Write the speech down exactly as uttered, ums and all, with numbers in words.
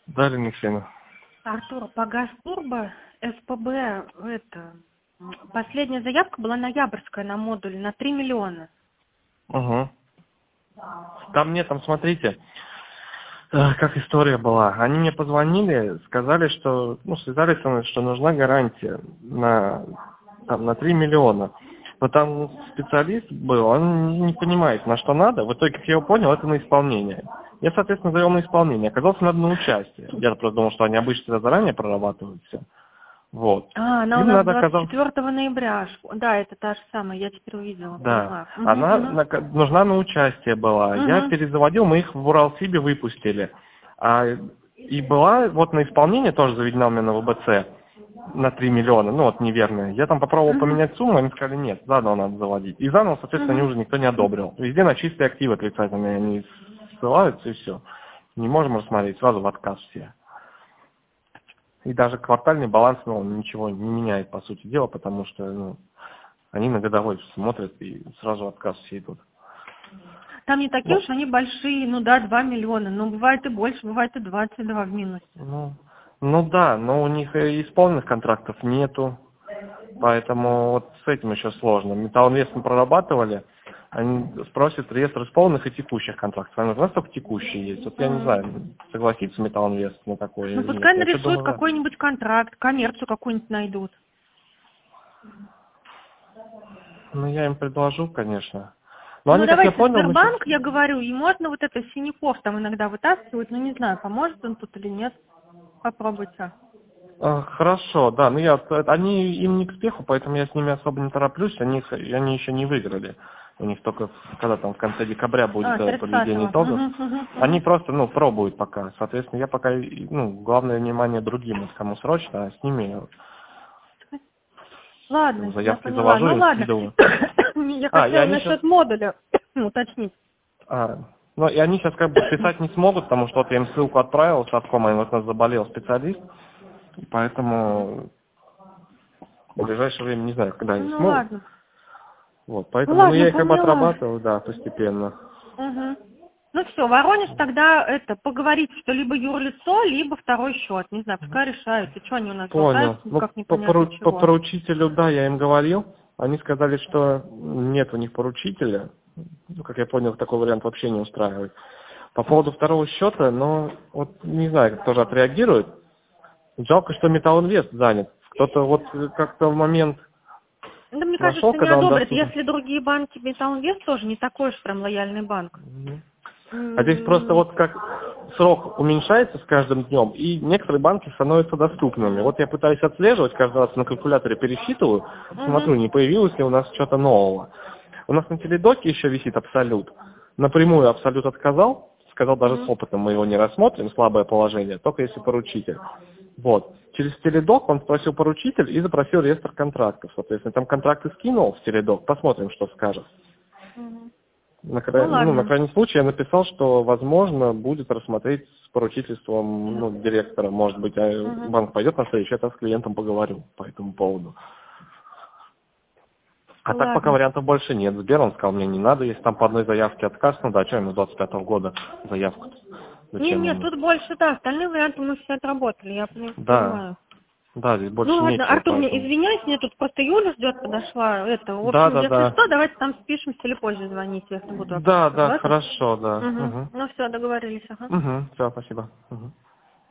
Да, Ирина Алексеевна. Артур, по Газтурбо, СПБ, это, последняя заявка была ноябрьская на модуль на три миллиона. Угу. Там нет, там смотрите, э, как история была. Они мне позвонили, сказали, что, ну, связались со мной, что нужна гарантия на, там, на три миллиона. Но там специалист был, он не понимает, на что надо. В итоге, как я его понял, это на исполнение. Я, соответственно, завел на исполнение. Оказалось, надо на участие. Я просто думал, что они обычно заранее прорабатывают все. Вот. А, она у Им нас надо двадцать оказалось... четвёртого ноября. Да, это та же самая, я теперь увидела, Да. поняла. Угу, Она угу. на- нужна на участие была. Я Угу. перезаводил, мы их в Уралсибе выпустили. А, и была вот на исполнение тоже заведена у меня на ВБЦ на три миллиона, ну вот неверная. Я там попробовал Угу. поменять сумму, они сказали, нет, заново надо заводить. И заново, соответственно, они Угу. уже никто не одобрил. Везде на чистые активы отрицательные они ссылаются, и все. Не можем рассмотреть, сразу в отказ все. И даже квартальный баланс, ну, он ничего не меняет, по сути дела, потому что, ну, они на годовой смотрят и сразу в отказ все идут. Там не такие Ну, уж они большие, ну да, два миллиона, но бывает и больше, бывает и двадцать два в минусе. ну, ну да, но у них и исполненных контрактов нету, поэтому вот с этим еще сложно. Металлинвест мы прорабатывали, они спросят реестр исполненных и текущих контрактов. А у нас только текущие есть. Вот я не знаю, согласится Металлинвест на такое Ну или нет. пускай Я что нарисуют думаю, да. какой-нибудь контракт, коммерцию какую-нибудь найдут. Ну, я им предложу, конечно. Но Ну они, как я давайте понял, мы сейчас... Сбербанк, я говорю, и можно вот это Синяков там иногда вытаскивать, ну не знаю, поможет он тут или нет. Попробуйте. А, Хорошо, да, ну я, они им не к спеху, поэтому я с ними особо не тороплюсь, они, их- они еще не выиграли. У них только, в- когда там в конце декабря будет А, э, подведение тридцатого. итогов. Угу, угу, Они угу. просто, ну, пробуют пока. Соответственно, я пока, и, ну, главное внимание другим, вот кому срочно, а с ними там, Ладно, я заявки поняла. завожу Ну им ладно. скидываю. Я А, и хотела они сейчас, насчет модуля уточнить. а, ну, и они сейчас как бы писать не смогут, потому что вот я им ссылку отправил, с Совкома, и вот у нас заболел специалист, и поэтому в ближайшее время не знаю, когда они Ну смогут. ладно. Вот, Ну поэтому, ну, ладно, я их как бы поняла. отрабатывал, да, постепенно. Угу. Ну все, Воронеж тогда это поговорить, что либо юрлицо, либо второй счет. Не знаю, пускай решают. И что они у нас Понял. болтаются, Ну, никак по, непонятно пору- по чего. поручителю, да, я им говорил. Они сказали, что нет у них поручителя. Ну, как я понял, такой вариант вообще не устраивает. По поводу второго счета, ну, вот не знаю, как тоже отреагирует. Жалко, что Металлинвест занят. Кто-то вот как-то в момент Да мне нашел, кажется, не когда он одобрят, доступен. если другие банки, Металлинвест тоже не такой уж прям лояльный банк. Мгм. А здесь просто М, вот как срок уменьшается с каждым днем, и некоторые банки становятся доступными. Вот я пытаюсь отслеживать, каждый раз на калькуляторе пересчитываю, Мгм. смотрю, не появилось ли у нас что-то нового. У нас на теледоке еще висит Абсолют. Напрямую Абсолют отказал, сказал, даже с Мгм. опытом мы его не рассмотрим, слабое положение, только если поручитель. Вот. Через теледок он спросил поручитель и запросил реестр контрактов. Соответственно, там контракты скинул в теледок, посмотрим, что скажет. Мгм. На, Ну кра- ну, на ладно. крайний случай я написал, что, возможно, будет рассмотреть с поручительством ну, директора. Может быть, а Мгм. банк пойдет на встречу, я там с клиентом поговорю по этому поводу. А так пока Ладно. вариантов больше нет. Сбер, он сказал, мне не надо, если там по одной заявке отказ, ну да, что ему с двадцать пятого года заявку? Не, Зачем нет, ему? тут больше, да, остальные варианты мы все отработали, я пони- Да, понимаю. да, здесь Ну больше ладно, нечего, Артур, мне поэтому. извиняюсь, мне тут просто Юля ждет, подошла. Это, в Да, общем, да, если да. что, давайте там спишемся или позже звоните, если будут Да, вопросы. да, Ладно? хорошо, да. Угу. Угу. Ну все, договорились, ага. Угу. Все, спасибо. Угу.